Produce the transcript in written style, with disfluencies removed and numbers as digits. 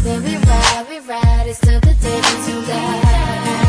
Then we ride, it's till the day that you die.